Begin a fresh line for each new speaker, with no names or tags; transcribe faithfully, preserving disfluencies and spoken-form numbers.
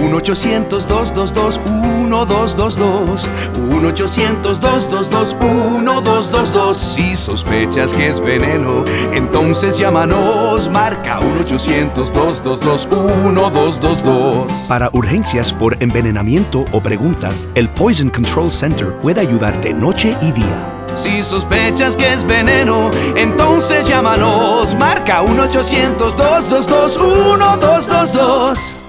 uno ochocientos, dos dos dos, uno dos dos dos. uno ochocientos, dos dos dos, uno dos dos dos. Si sospechas que es veneno, entonces llámanos. Marca uno ochocientos, dos dos dos, uno dos dos dos.
Para urgencias por envenenamiento o preguntas, el Poison Control Center puede ayudarte noche y día.
Si sospechas que es veneno, entonces llámanos. Marca uno ochocientos, dos dos dos, uno dos dos dos.